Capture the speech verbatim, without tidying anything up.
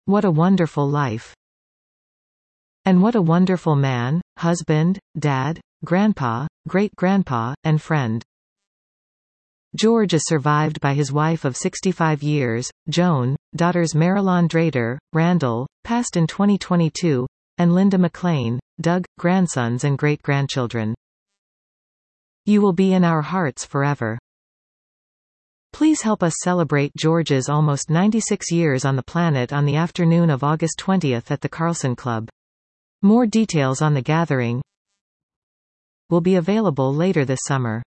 What a wonderful life. And what a wonderful man, husband, dad, grandpa, great-grandpa, and friend. George is survived by his wife of sixty-five years, Joan, daughters Marilyn Drader, Randall, passed in twenty twenty-two, and Linda McLean, Doug, grandsons and great-grandchildren. You will be in our hearts forever. Please help us celebrate George's almost ninety-six years on the planet on the afternoon of August twentieth at the Carlson Club. More details on the gathering will be available later this summer.